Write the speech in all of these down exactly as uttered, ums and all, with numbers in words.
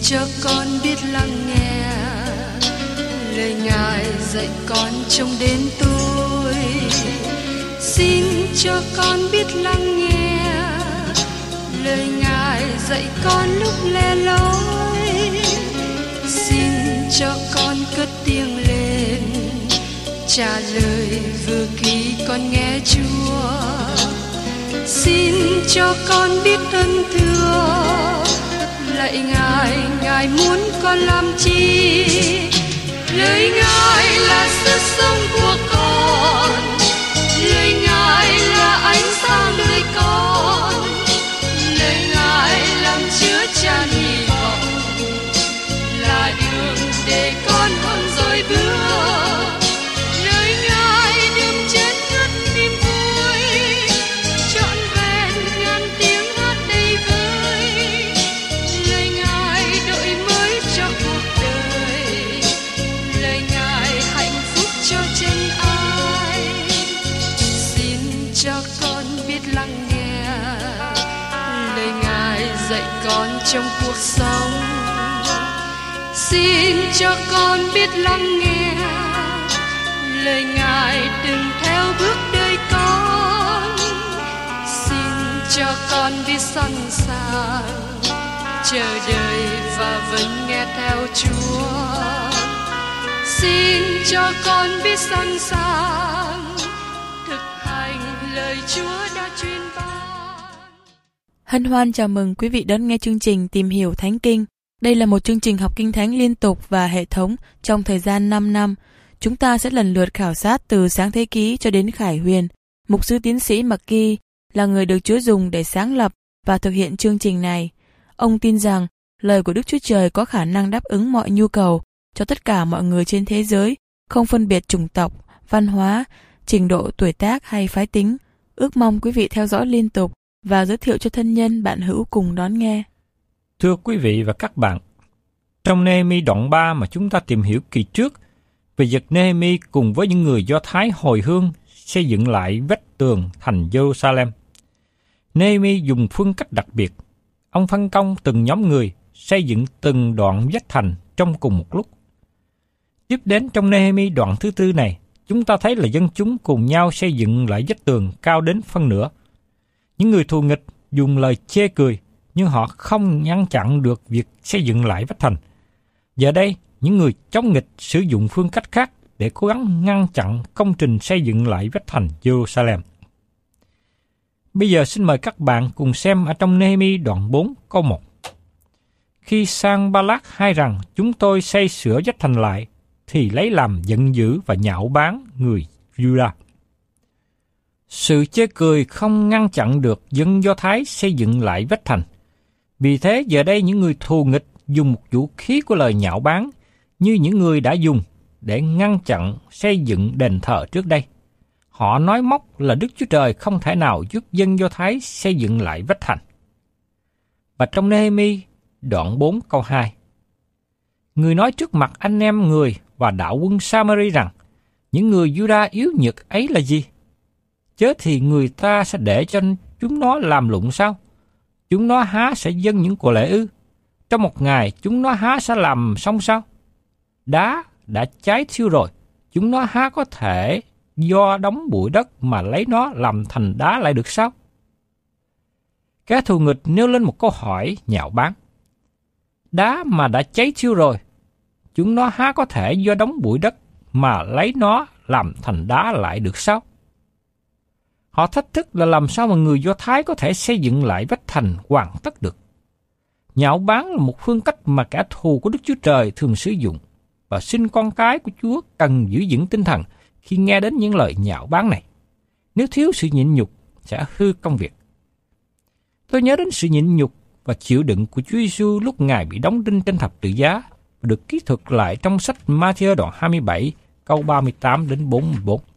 cho con biết lắng nghe lời Ngài dạy con trong đêm tối. Xin cho con biết lắng nghe lời Ngài dạy con lúc lẻ loi. Xin cho con cất tiếng lên trả lời vừa khi con nghe Chúa. Xin cho con biết ơn thưa lạy Ngài, Ngài muốn con làm chi? Lời Ngài là sức sống của con, lời Ngài là ánh sáng đời con, lời Ngài làm chứa chan hy vọng, là đường để con không dối bước. Lời Ngài đừng chết ngất niềm vui, trọn vẹn ngàn tiếng hát đầy vơi. Lời Ngài đổi mới cho cuộc đời, lời Ngài hạnh phúc cho chân ai. Xin cho con biết lắng nghe lời Ngài dạy con trong cuộc sống. Xin cho con biết lắng nghe lời Ngài đừng theo bước đời con. Xin cho con biết sẵn sàng chờ đợi và vẫn nghe theo Chúa. Xin cho con biết sẵn sàng thực hành lời Chúa đã truyền ban. Hân hoan chào mừng quý vị đón nghe chương trình Tìm hiểu Thánh Kinh. Đây là một chương trình học Kinh Thánh liên tục và hệ thống trong thời gian năm năm. Chúng ta sẽ lần lượt khảo sát từ Sáng Thế Ký cho đến Khải Huyền. Mục sư tiến sĩ McGee là người được Chúa dùng để sáng lập và thực hiện chương trình này. Ông tin rằng lời của Đức Chúa Trời có khả năng đáp ứng mọi nhu cầu cho tất cả mọi người trên thế giới, không phân biệt chủng tộc, văn hóa, trình độ tuổi tác hay phái tính. Ước mong quý vị theo dõi liên tục và giới thiệu cho thân nhân bạn hữu cùng đón nghe. Thưa quý vị và các bạn, trong Nê-hê-mi đoạn ba mà chúng ta tìm hiểu kỳ trước về việc Nê-hê-mi cùng với những người Do Thái hồi hương xây dựng lại vách tường thành Giê-ru-sa-lem. Nê-hê-mi dùng phương cách đặc biệt. Ông phân công từng nhóm người xây dựng từng đoạn vách thành trong cùng một lúc. Tiếp đến trong Nê-hê-mi đoạn thứ tư này, chúng ta thấy là dân chúng cùng nhau xây dựng lại vách tường cao đến phân nửa. Những người thù nghịch dùng lời chê cười, nhưng họ không ngăn chặn được việc xây dựng lại vách thành. Giờ đây, những người chống nghịch sử dụng phương cách khác để cố gắng ngăn chặn công trình xây dựng lại vách thành Giê-ru-sa-lem. Bây giờ xin mời các bạn cùng xem ở trong Nê-hê-mi đoạn bốn câu một. Khi Sang-ba-lát hay rằng chúng tôi xây sửa vách thành lại, thì lấy làm giận dữ và nhạo báng người Juda. Sự chê cười không ngăn chặn được dân Do Thái xây dựng lại vách thành. Vì thế giờ đây những người thù nghịch dùng một vũ khí của lời nhạo báng như những người đã dùng để ngăn chặn xây dựng đền thờ trước đây. Họ nói móc là Đức Chúa Trời không thể nào giúp dân Do Thái xây dựng lại vách thành. Và trong Nê-hê-mi đoạn bốn câu hai, người nói trước mặt anh em người và đạo quân Sa-ma-ri rằng, những người Juda yếu nhược ấy là gì? Chớ thì người ta sẽ để cho chúng nó làm lụng sao? Chúng nó há sẽ dâng những của lễ ư? Trong một ngày chúng nó há sẽ làm xong sao? Đá đã cháy thiêu rồi, chúng nó há có thể do đống bụi đất mà lấy nó làm thành đá lại được sao? Kẻ thù nghịch nêu lên một câu hỏi nhạo báng. Đá mà đã cháy thiêu rồi, chúng nó há có thể do đống bụi đất mà lấy nó làm thành đá lại được sao? Họ thách thức là làm sao mà người Do Thái có thể xây dựng lại vách thành hoàn tất được. Nhạo báng là một phương cách mà kẻ thù của Đức Chúa Trời thường sử dụng, và xin con cái của Chúa cần giữ vững tinh thần khi nghe đến những lời nhạo báng này. Nếu thiếu sự nhịn nhục, sẽ hư công việc. Tôi nhớ đến sự nhịn nhục và chịu đựng của Chúa Giêsu lúc Ngài bị đóng đinh trên thập tự giá, và được ký thuật lại trong sách Ma-thi-ơ đoạn hai mươi bảy, câu ba mươi tám đến bốn mươi bốn.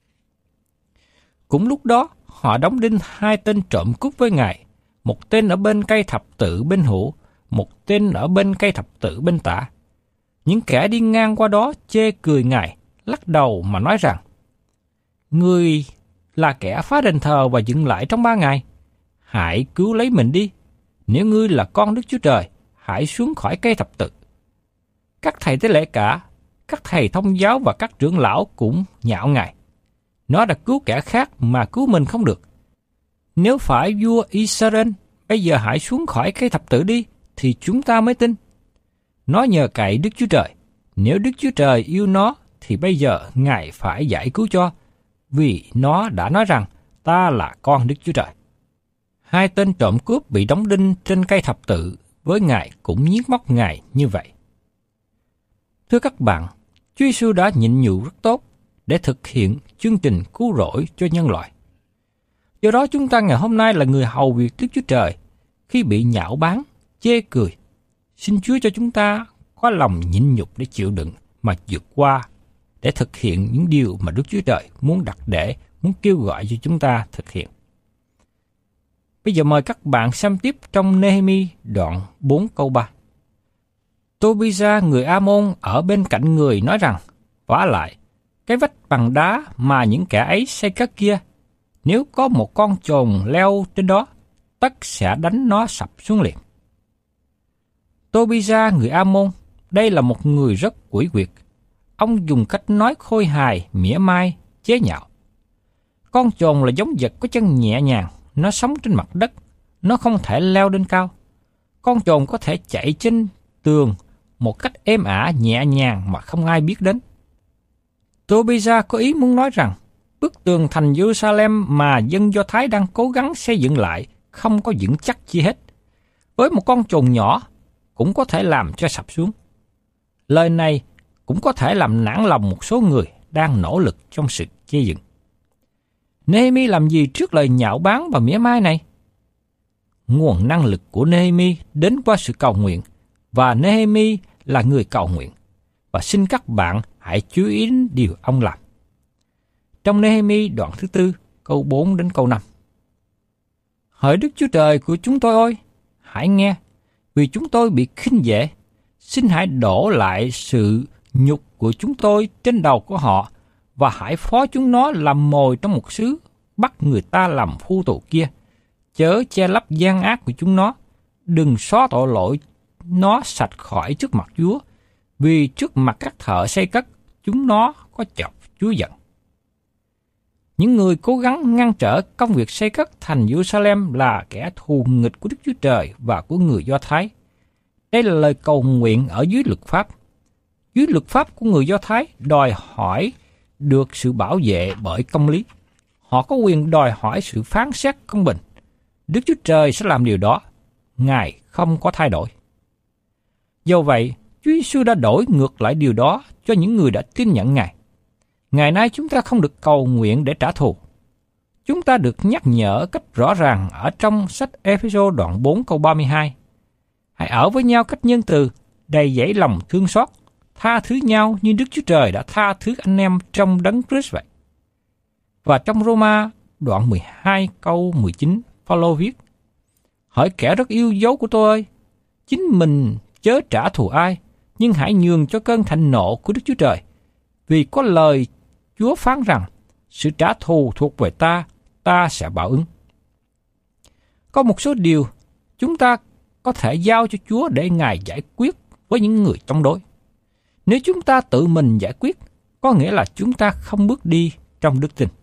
Cũng lúc đó, họ đóng đinh hai tên trộm cướp với Ngài, một tên ở bên cây thập tự bên hữu, một tên ở bên cây thập tự bên tả. Những kẻ đi ngang qua đó chê cười Ngài, lắc đầu mà nói rằng, người là kẻ phá đền thờ và dựng lại trong ba ngày. Hãy cứu lấy mình đi. Nếu ngươi là con Đức Chúa Trời, hãy xuống khỏi cây thập tự. Các thầy tế lễ cả, các thầy thông giáo và các trưởng lão cũng nhạo Ngài. Nó đã cứu kẻ khác mà cứu mình không được. Nếu phải vua Israel, bây giờ hãy xuống khỏi cây thập tự đi, thì chúng ta mới tin. Nó nhờ cậy Đức Chúa Trời. Nếu Đức Chúa Trời yêu nó, thì bây giờ Ngài phải giải cứu cho, vì nó đã nói rằng ta là con Đức Chúa Trời. Hai tên trộm cướp bị đóng đinh trên cây thập tự với Ngài cũng nhiếc móc Ngài như vậy. Thưa các bạn, Chúa Giêsu đã nhịn nhục rất tốt để thực hiện chương trình cứu rỗi cho nhân loại. Do đó chúng ta ngày hôm nay là người hầu việc Đức Chúa Trời khi bị nhạo báng, chê cười. Xin Chúa cho chúng ta có lòng nhịn nhục để chịu đựng mà vượt qua để thực hiện những điều mà Đức Chúa Trời muốn đặt để, muốn kêu gọi cho chúng ta thực hiện. Bây giờ mời các bạn xem tiếp trong Nê-hê-mi đoạn bốn câu ba. Tô-bi-ra người A-môn ở bên cạnh người nói rằng, vả lại, cái vách bằng đá mà những kẻ ấy xây cất kia, nếu có một con chồn leo trên đó, tất sẽ đánh nó sập xuống liền. Tô-bi-ra người A-môn, đây là một người rất quỷ quyệt. Ông dùng cách nói khôi hài, mỉa mai, chế nhạo. Con chồn là giống vật có chân nhẹ nhàng, nó sống trên mặt đất, nó không thể leo lên cao. Con chồn có thể chạy trên tường một cách êm ả, nhẹ nhàng mà không ai biết đến. Tô-bi-ra có ý muốn nói rằng, bức tường thành Jerusalem mà dân Do Thái đang cố gắng xây dựng lại không có vững chắc chi hết. Với một con chồn nhỏ cũng có thể làm cho sập xuống. Lời này cũng có thể làm nản lòng một số người đang nỗ lực trong sự xây dựng. Nê-hê-mi làm gì trước lời nhạo báng và mỉa mai này? Nguồn năng lực của Nê-hê-mi đến qua sự cầu nguyện, và Nê-hê-mi là người cầu nguyện. Và xin các bạn hãy chú ý đến điều ông làm. Trong Nê-hê-mi đoạn thứ tư, câu bốn đến câu năm. Hỡi Đức Chúa Trời của chúng tôi ơi, hãy nghe, vì chúng tôi bị khinh dễ. Xin hãy đổ lại sự nhục của chúng tôi trên đầu của họ, và hãy phó chúng nó làm mồi trong một xứ, bắt người ta làm phu tù kia. Chớ che lấp gian ác của chúng nó, đừng xóa tội lỗi nó sạch khỏi trước mặt Chúa, vì trước mặt các thợ xây cất, chúng nó có chọc Chúa giận. Những người cố gắng ngăn trở công việc xây cất thành Jerusalem là kẻ thù nghịch của Đức Chúa Trời và của người Do Thái. Đây là lời cầu nguyện ở dưới luật pháp. Dưới luật pháp của người Do Thái đòi hỏi được sự bảo vệ bởi công lý. Họ có quyền đòi hỏi sự phán xét công bình. Đức Chúa Trời sẽ làm điều đó. Ngài không có thay đổi. Do vậy, Chúa Giêsu đã đổi ngược lại điều đó cho những người đã tin nhận Ngài. Ngày nay chúng ta không được cầu nguyện để trả thù. Chúng ta được nhắc nhở cách rõ ràng ở trong sách Ê-phê-sô đoạn bốn câu ba mươi hai. Hãy ở với nhau cách nhân từ, đầy dẫy lòng thương xót, tha thứ nhau như Đức Chúa Trời đã tha thứ anh em trong Đấng Christ vậy. Và trong Roma đoạn mười hai câu mười chín, Phaolô viết: Hỡi kẻ rất yêu dấu của tôi ơi, chính mình chớ trả thù ai, nhưng hãy nhường cho cơn thịnh nộ của Đức Chúa Trời, vì có lời Chúa phán rằng, sự trả thù thuộc về ta, ta sẽ báo ứng. Có một số điều chúng ta có thể giao cho Chúa để Ngài giải quyết với những người chống đối. Nếu chúng ta tự mình giải quyết, có nghĩa là chúng ta không bước đi trong đức tin.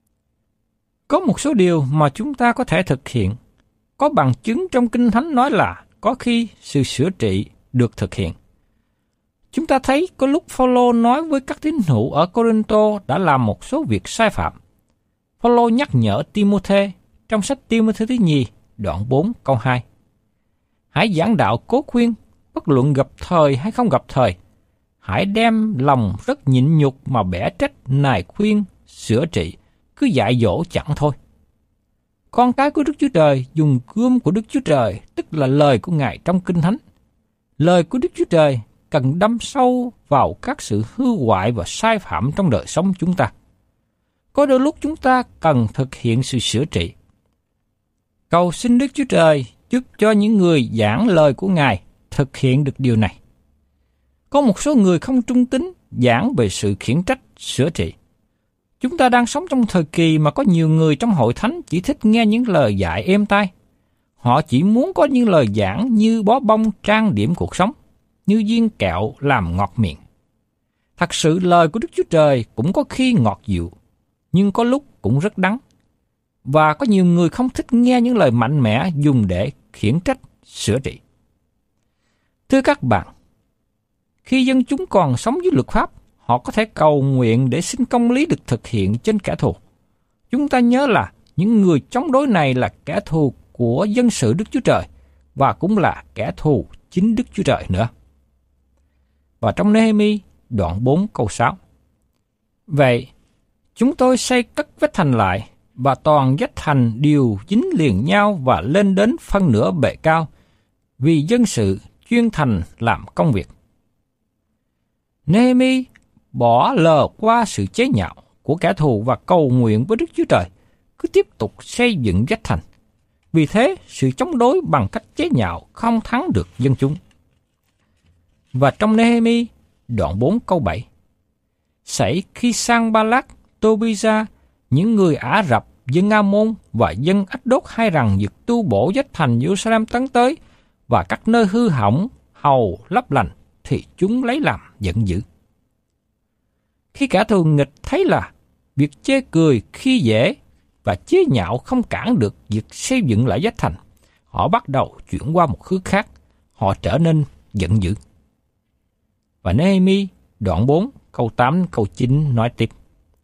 Có một số điều mà chúng ta có thể thực hiện. Có bằng chứng trong Kinh Thánh nói là có khi sự sửa trị được thực hiện. Chúng ta thấy có lúc Phaolô nói với các tín hữu ở Cô-rinh-tô đã làm một số việc sai phạm. Phaolô nhắc nhở Ti-mô-thê trong sách Ti-mô-thê thứ nhì, đoạn bốn câu hai. Hãy giảng đạo cố khuyên, bất luận gặp thời hay không gặp thời. Hãy đem lòng rất nhịn nhục mà bẻ trách, nài khuyên, sửa trị, cứ dạy dỗ chẳng thôi. Con cái của Đức Chúa Trời dùng gươm của Đức Chúa Trời, tức là lời của Ngài trong Kinh Thánh. Lời của Đức Chúa Trời cần đâm sâu vào các sự hư hoại và sai phạm trong đời sống chúng ta. Có đôi lúc chúng ta cần thực hiện sự sửa trị. Cầu xin Đức Chúa Trời giúp cho những người giảng lời của Ngài thực hiện được điều này. Có một số người không trung tín giảng về sự khiển trách, sửa trị. Chúng ta đang sống trong thời kỳ mà có nhiều người trong hội thánh chỉ thích nghe những lời dạy êm tai. Họ chỉ muốn có những lời giảng như bó bông trang điểm cuộc sống, như viên kẹo làm ngọt miệng. Thật sự lời của Đức Chúa Trời cũng có khi ngọt dịu, nhưng có lúc cũng rất đắng. Và có nhiều người không thích nghe những lời mạnh mẽ dùng để khiển trách, sửa trị. Thưa các bạn, khi dân chúng còn sống dưới luật pháp, họ có thể cầu nguyện để xin công lý được thực hiện trên kẻ thù. Chúng ta nhớ là những người chống đối này là kẻ thù của dân sự Đức Chúa Trời và cũng là kẻ thù chính Đức Chúa Trời nữa. Và trong Nê-hê-mi đoạn bốn câu sáu. Vậy, chúng tôi xây cất vách thành lại, và toàn vách thành đều dính liền nhau và lên đến phân nửa bề cao, vì dân sự chuyên thành làm công việc. Nê-hê-mi bỏ lờ qua sự chế nhạo của kẻ thù và cầu nguyện với Đức Chúa Trời, cứ tiếp tục xây dựng vách thành. Vì thế, sự chống đối bằng cách chế nhạo không thắng được dân chúng. Và trong Nê-hê-mi đoạn bốn câu bảy. Xảy khi Sang-ba-lát, Tô-bi-ra, những người Ả Rập, dân A-môn và dân Ách-đốt hay rằng việc tu bổ vách thành Giê-ru-sa-lem tấn tới và các nơi hư hỏng hầu lấp lành, thì chúng lấy làm giận dữ. Khi kẻ thù nghịch thấy là việc chê cười khi dễ và chế nhạo không cản được việc xây dựng lại vách thành, họ bắt đầu chuyển qua một hướng khác, họ trở nên giận dữ. Và Nê-hê-mi đoạn bốn câu tám câu chín nói tiếp.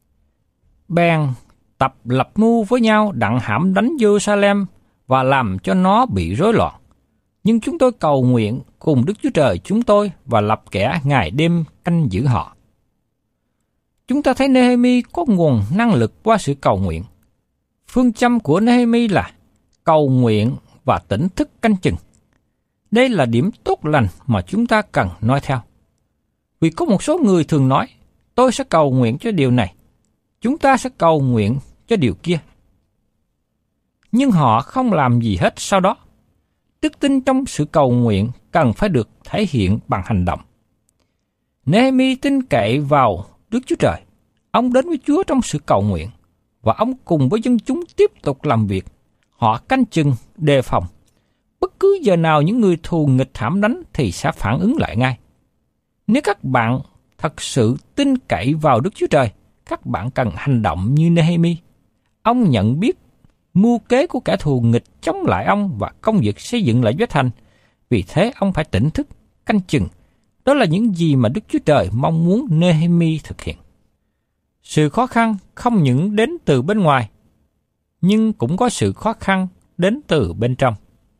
Bèn tập lập mưu với nhau đặng hãm đánh Giê-ru-sa-lem và làm cho nó bị rối loạn. Nhưng chúng tôi cầu nguyện cùng Đức Chúa Trời chúng tôi và lập kẻ ngày đêm canh giữ họ. Chúng ta thấy Nê-hê-mi có nguồn năng lực qua sự cầu nguyện. Phương châm của Nê-hê-mi là cầu nguyện và tỉnh thức canh chừng. Đây là điểm tốt lành mà chúng ta cần noi theo. Vì có một số người thường nói, tôi sẽ cầu nguyện cho điều này, chúng ta sẽ cầu nguyện cho điều kia. Nhưng họ không làm gì hết sau đó. Đức tin trong sự cầu nguyện cần phải được thể hiện bằng hành động. Nê-hê-mi tin cậy vào Đức Chúa Trời. Ông đến với Chúa trong sự cầu nguyện, và ông cùng với dân chúng tiếp tục làm việc. Họ canh chừng, đề phòng. Bất cứ giờ nào những người thù nghịch hãm đánh thì sẽ phản ứng lại ngay. Nếu các bạn thật sự tin cậy vào Đức Chúa Trời, các bạn cần hành động như Nê-hê-mi. Ông nhận biết mưu kế của kẻ thù nghịch chống lại ông và công việc xây dựng lại vách thành. Vì thế ông phải tỉnh thức, canh chừng. Đó là những gì mà Đức Chúa Trời mong muốn Nê-hê-mi thực hiện. Sự khó khăn không những đến từ bên ngoài, nhưng cũng có sự khó khăn đến từ bên trong.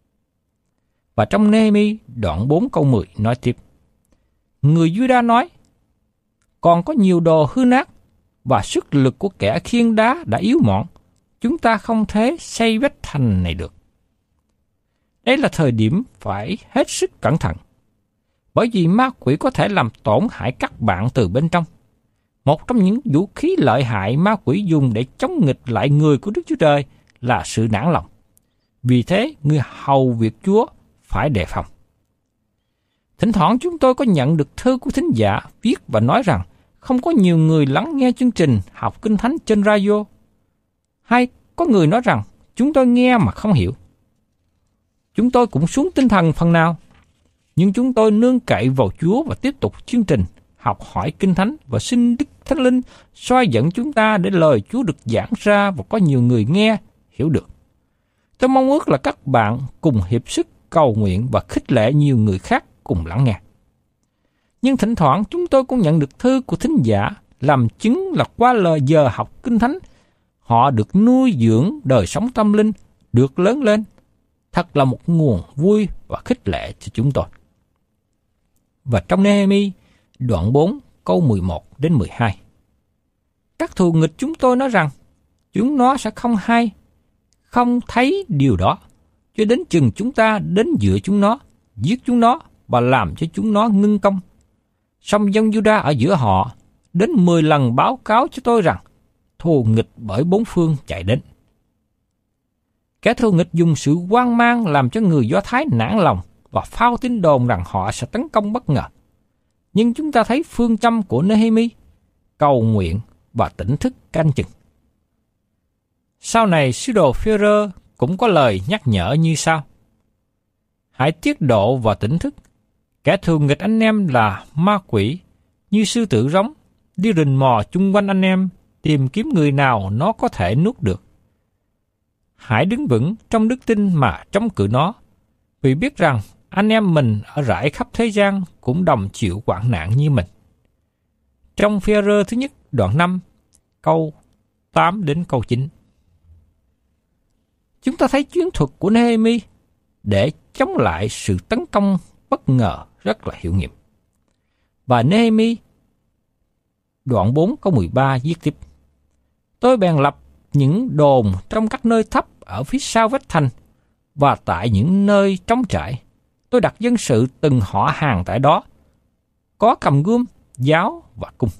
Và trong Nê-hê-mi đoạn bốn câu mười nói tiếp. Người Giu-đa nói, còn có nhiều đồ hư nát, và sức lực của kẻ khiêng đá đã yếu mọn, chúng ta không thể xây vách thành này được. Đây là thời điểm phải hết sức cẩn thận, bởi vì ma quỷ có thể làm tổn hại các bạn từ bên trong. Một trong những vũ khí lợi hại ma quỷ dùng để chống nghịch lại người của Đức Chúa Trời là sự nản lòng. Vì thế, người hầu việc Chúa phải đề phòng. Thỉnh thoảng chúng tôi có nhận được thư của thính giả viết và nói rằng không có nhiều người lắng nghe chương trình học Kinh Thánh trên radio. Hay có người nói rằng chúng tôi nghe mà không hiểu. Chúng tôi cũng xuống tinh thần phần nào, nhưng chúng tôi nương cậy vào Chúa và tiếp tục chương trình học hỏi Kinh Thánh và xin Đức Thánh Linh soi dẫn chúng ta để lời Chúa được giảng ra và có nhiều người nghe, hiểu được. Tôi mong ước là các bạn cùng hiệp sức cầu nguyện và khích lệ nhiều người khác cùng lắng nghe. Nhưng thỉnh thoảng chúng tôi cũng nhận được thư của thính giả làm chứng là qua lời giờ học Kinh Thánh, họ được nuôi dưỡng đời sống tâm linh, được lớn lên. Thật là một nguồn vui và khích lệ cho chúng tôi. Và trong Nê-hê-mi đoạn bốn câu mười một đến mười hai. Các thù nghịch chúng tôi nói rằng chúng nó sẽ không hay, không thấy điều đó, cho đến chừng chúng ta đến giữa chúng nó, giết chúng nó và làm cho chúng nó ngưng công. Song dân Giu-đa ở giữa họ đến mười lần báo cáo cho tôi rằng thù nghịch bởi bốn phương chạy đến. Kẻ thù nghịch dùng sự hoang mang làm cho người Do Thái nản lòng và phao tin đồn rằng họ sẽ tấn công bất ngờ. Nhưng chúng ta thấy phương châm của Nê-hê-mi, cầu nguyện và tỉnh thức canh chừng. Sau này, sứ đồ Phêrô cũng có lời nhắc nhở như sau. Hãy tiết độ và tỉnh thức. Kẻ thù nghịch anh em là ma quỷ, như sư tử rống, đi rình mò chung quanh anh em, tìm kiếm người nào nó có thể nuốt được. Hãy đứng vững trong đức tin mà chống cự nó, vì biết rằng anh em mình ở rải khắp thế gian cũng đồng chịu hoạn nạn như mình. Trong Phi-e-rơ thứ nhất đoạn năm, câu tám đến câu chín. Chúng ta thấy chiến thuật của Nehemi để chống lại sự tấn công bất ngờ rất là hiệu nghiệm. Và Nehemi đoạn bốn câu mười ba viết tiếp: Tôi bèn lập những đồn trong các nơi thấp ở phía sau vách thành, và tại những nơi trống trải, tôi đặt dân sự từng họ hàng tại đó, có cầm gươm, giáo và cung.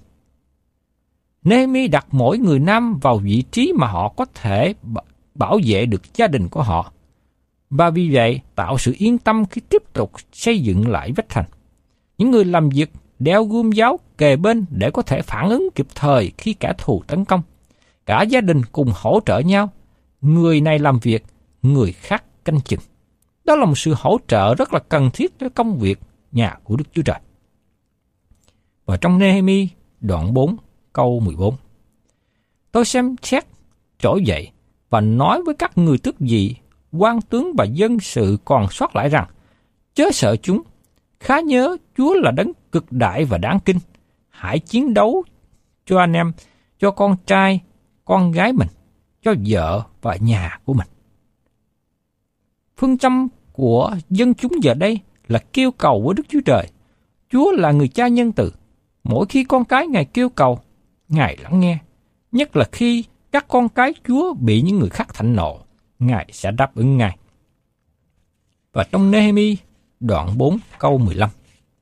Nehemi đặt mỗi người nam vào vị trí mà họ có thể bảo vệ được gia đình của họ, và vì vậy tạo sự yên tâm khi tiếp tục xây dựng lại vách thành. Những người làm việc đeo gươm giáo kề bên để có thể phản ứng kịp thời khi kẻ thù tấn công. Cả gia đình cùng hỗ trợ nhau, người này làm việc, người khác canh chừng. Đó là một sự hỗ trợ rất là cần thiết cho công việc nhà của Đức Chúa Trời. Và trong Nehemi đoạn bốn câu mười bốn: Tôi xem xét trỗi dậy và nói với các người tước vị, quan tướng và dân sự còn sót lại rằng: chớ sợ chúng, khá nhớ Chúa là đấng cực đại và đáng kinh. Hãy chiến đấu cho anh em, cho con trai, con gái mình, cho vợ và nhà của mình. Phương châm của dân chúng giờ đây là kêu cầu với Đức Chúa Trời. Chúa là người cha nhân từ. Mỗi khi con cái Ngài kêu cầu, Ngài lắng nghe. Nhất là khi các con cái Chúa bị những người khác thạnh nộ, Ngài sẽ đáp ứng Ngài. Và trong Nehemi đoạn bốn câu mười lăm: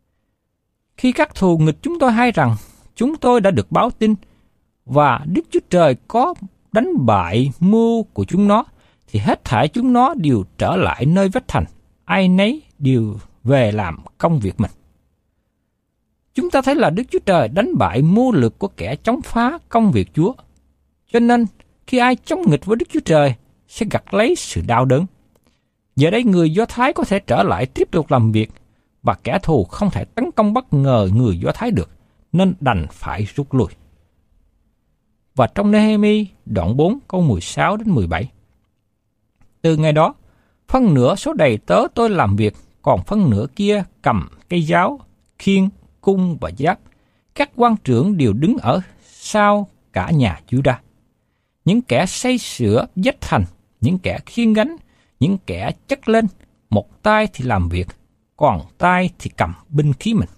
Khi các thù nghịch chúng tôi hay rằng chúng tôi đã được báo tin và Đức Chúa Trời có đánh bại mưu của chúng nó, thì hết thảy chúng nó đều trở lại nơi vách thành, ai nấy đều về làm công việc mình. Chúng ta thấy là Đức Chúa Trời đánh bại mưu lược của kẻ chống phá công việc Chúa. Cho nên, khi ai chống nghịch với Đức Chúa Trời sẽ gặt lấy sự đau đớn. Giờ đây người Do Thái có thể trở lại tiếp tục làm việc, và kẻ thù không thể tấn công bất ngờ người Do Thái được, nên đành phải rút lui. Và trong Nehemi đoạn bốn câu mười sáu đến mười bảy: Từ ngày đó, phân nửa số đầy tớ tôi làm việc, còn phân nửa kia cầm cây giáo, khiên, cung và giáp. Các quan trưởng đều đứng ở sau cả nhà Juda. Những kẻ xây sửa vách thành, những kẻ khiêng gánh, những kẻ chất lên, một tay thì làm việc, còn tay thì cầm binh khí mình.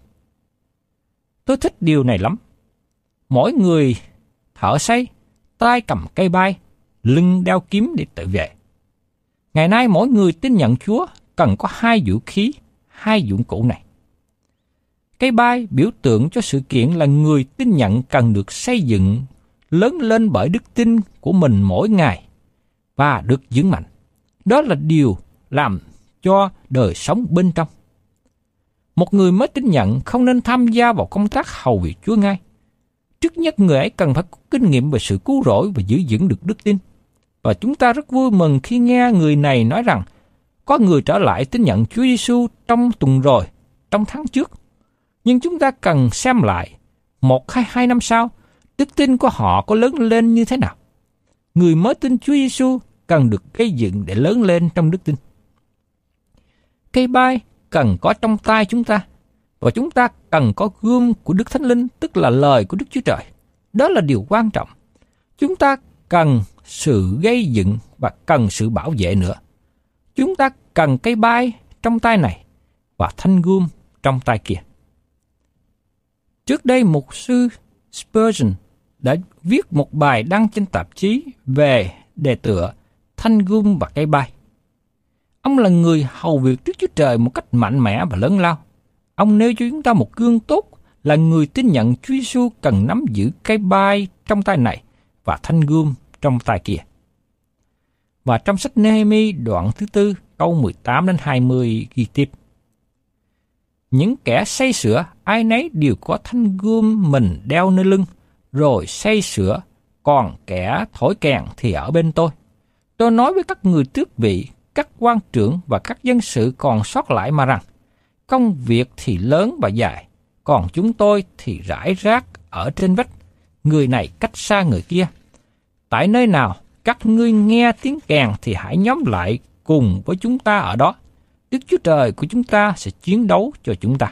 Tôi thích điều này lắm. Mỗi người thợ xây, tay cầm cây bay, lưng đeo kiếm để tự vệ. Ngày nay mỗi người tin nhận Chúa cần có hai vũ khí, hai dụng cụ này. Cây bay biểu tượng cho sự kiện là người tin nhận cần được xây dựng lớn lên bởi đức tin của mình mỗi ngày và được vững mạnh. Đó là điều làm cho đời sống bên trong. Một người mới tin nhận không nên tham gia vào công tác hầu việc Chúa ngay. Trước nhất người ấy cần phải có kinh nghiệm về sự cứu rỗi và giữ vững được đức tin. Và chúng ta rất vui mừng khi nghe người này nói rằng có người trở lại tin nhận Chúa Giêsu trong tuần rồi, trong tháng trước. Nhưng chúng ta cần xem lại một hay hai năm sau, đức tin của họ có lớn lên như thế nào. Người mới tin Chúa Giêsu cần được gây dựng để lớn lên trong đức tin. Cây bay cần có trong tay chúng ta, và chúng ta cần có gươm của Đức Thánh Linh, tức là lời của Đức Chúa Trời. Đó là điều quan trọng. Chúng ta cần sự gây dựng và cần sự bảo vệ nữa. Chúng ta cần cây bay trong tay này và thanh gươm trong tay kia. Trước đây mục sư Spurgeon đã viết một bài đăng trên tạp chí về đề tựa thanh gươm và cây bay. Ông là người hầu việc Đức Chúa Trời một cách mạnh mẽ và lớn lao. Ông nêu cho chúng ta một gương tốt là người tin nhận Chúa Giêsu cần nắm giữ cây bay trong tay này và thanh gươm trong tay kia. Và trong sách Nehemi đoạn thứ tư câu mười tám đến hai mươi ghi tiếp: Những kẻ xây sửa ai nấy đều có thanh gươm mình đeo nơi lưng, rồi xây sửa, còn kẻ thổi kèn thì ở bên tôi. Tôi nói với các người tước vị, các quan trưởng và các dân sự còn sót lại mà rằng, công việc thì lớn và dài, còn chúng tôi thì rải rác ở trên vách, người này cách xa người kia. Tại nơi nào các ngươi nghe tiếng kèn thì hãy nhóm lại cùng với chúng ta ở đó. Đức Chúa Trời của chúng ta sẽ chiến đấu cho chúng ta.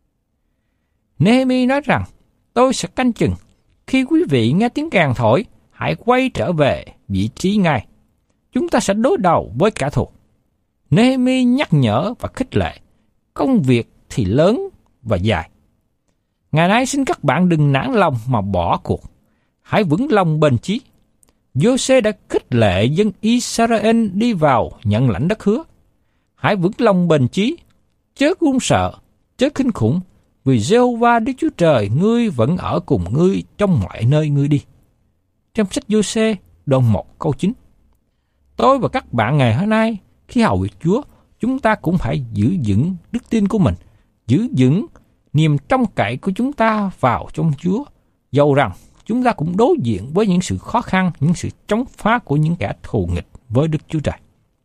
Nehemi nói rằng, tôi sẽ canh chừng. Khi quý vị nghe tiếng kèn thổi, hãy quay trở về vị trí ngay. Chúng ta sẽ đối đầu với kẻ thù. Nehemi nhắc nhở và khích lệ. Công việc thì lớn và dài. Ngày nay xin các bạn đừng nản lòng mà bỏ cuộc. Hãy vững lòng bền chí. Giô-xê đã khích lệ dân Israel đi vào nhận lãnh đất hứa. Hãy vững lòng bền chí, chớ run sợ, chớ khinh khủng, vì Giê-hô-va Đức Chúa Trời ngươi vẫn ở cùng ngươi trong mọi nơi ngươi đi. Trong sách Giô-xê đoạn một câu chín. Tôi và các bạn ngày hôm nay khi hầu việc Chúa, chúng ta cũng phải giữ vững đức tin của mình, giữ vững niềm trông cậy của chúng ta vào trong Chúa, dầu rằng chúng ta cũng đối diện với những sự khó khăn, những sự chống phá của những kẻ thù nghịch với Đức Chúa Trời.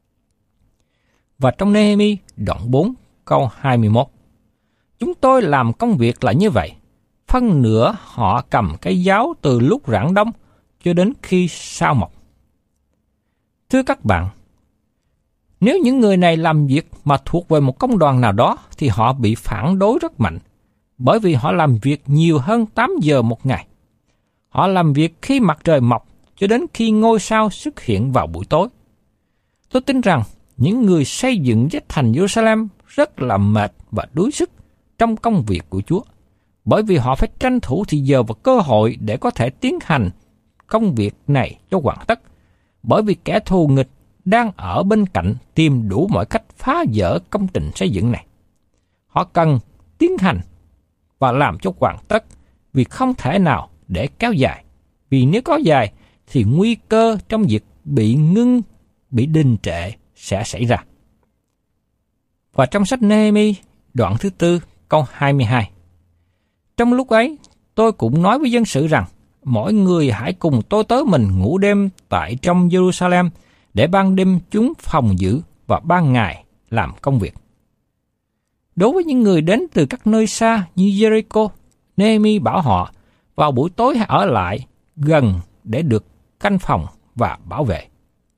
Và trong Nehemi đoạn bốn câu hai mươi mốt, chúng tôi làm công việc là như vậy, phân nửa họ cầm cây giáo từ lúc rạng đông cho đến khi sao mọc. Thưa các bạn, nếu những người này làm việc mà thuộc về một công đoàn nào đó thì họ bị phản đối rất mạnh, bởi vì họ làm việc nhiều hơn tám giờ một ngày. Họ làm việc khi mặt trời mọc cho đến khi ngôi sao xuất hiện vào buổi tối. Tôi tin rằng những người xây dựng với thành Jerusalem rất là mệt và đuối sức trong công việc của Chúa, bởi vì họ phải tranh thủ thì giờ và cơ hội để có thể tiến hành công việc này cho hoàn tất, bởi vì kẻ thù nghịch đang ở bên cạnh tìm đủ mọi cách phá vỡ công trình xây dựng này. Họ cần tiến hành và làm cho hoàn tất, vì không thể nào để kéo dài, vì nếu có dài thì nguy cơ trong việc bị ngưng, bị đình trệ sẽ xảy ra. Và trong sách Nehemi đoạn thứ tư câu hai mươi hai, trong lúc ấy tôi cũng nói với dân sự rằng, mỗi người hãy cùng tôi tớ mình ngủ đêm tại trong Jerusalem, để ban đêm chúng phòng giữ và ban ngày làm công việc. Đối với những người đến từ các nơi xa như Jericho, Nehemi bảo họ vào buổi tối hãy ở lại gần để được canh phòng và bảo vệ.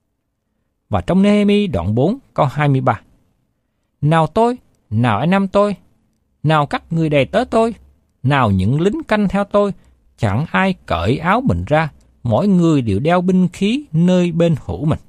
Và trong Nehemi đoạn bốn câu hai mươi ba, nào tôi, nào anh em tôi, nào các người đầy tớ tôi, nào những lính canh theo tôi, chẳng ai cởi áo mình ra, mỗi người đều đeo binh khí nơi bên hữu mình.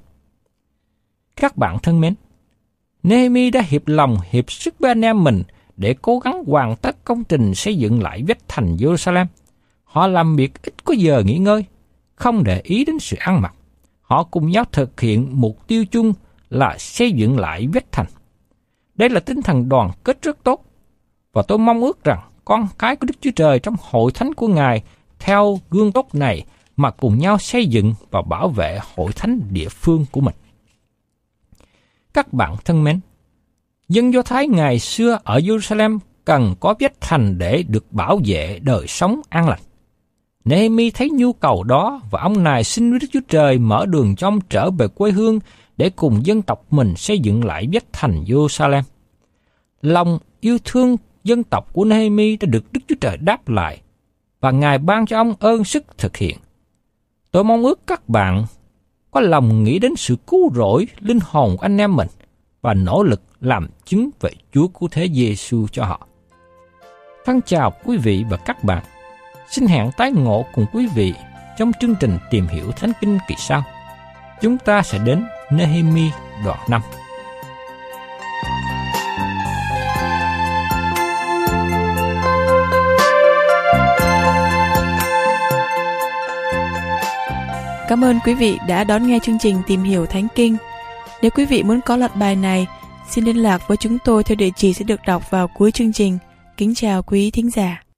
Các bạn thân mến, Nehemi đã hiệp lòng hiệp sức với anh em mình để cố gắng hoàn tất công trình xây dựng lại vách thành Jerusalem. Họ làm việc ít có giờ nghỉ ngơi, không để ý đến sự ăn mặc. Họ cùng nhau thực hiện mục tiêu chung là xây dựng lại vách thành. Đây là tinh thần đoàn kết rất tốt, và tôi mong ước rằng con cái của Đức Chúa Trời trong hội thánh của Ngài theo gương tốt này mà cùng nhau xây dựng và bảo vệ hội thánh địa phương của mình. Các bạn thân mến, dân Do Thái ngày xưa ở Jerusalem cần có vách thành để được bảo vệ đời sống an lành. Nehemi thấy nhu cầu đó và ông này xin với Đức Chúa Trời mở đường cho ông trở về quê hương để cùng dân tộc mình xây dựng lại vách thành Jerusalem. Lòng yêu thương dân tộc của Nehemi đã được Đức Chúa Trời đáp lại và Ngài ban cho ông ơn sức thực hiện. Tôi mong ước các bạn có lòng nghĩ đến sự cứu rỗi linh hồn của anh em mình và nỗ lực làm chứng về Chúa Cứu Thế Giê-xu cho họ. Thân chào quý vị và các bạn. Xin hẹn tái ngộ cùng quý vị trong chương trình Tìm Hiểu Thánh Kinh kỳ sau. Chúng ta sẽ đến Nehemi đoạn năm. Cảm ơn quý vị đã đón nghe chương trình Tìm Hiểu Thánh Kinh. Nếu quý vị muốn có loạt bài này, xin liên lạc với chúng tôi theo địa chỉ sẽ được đọc vào cuối chương trình. Kính chào quý thính giả.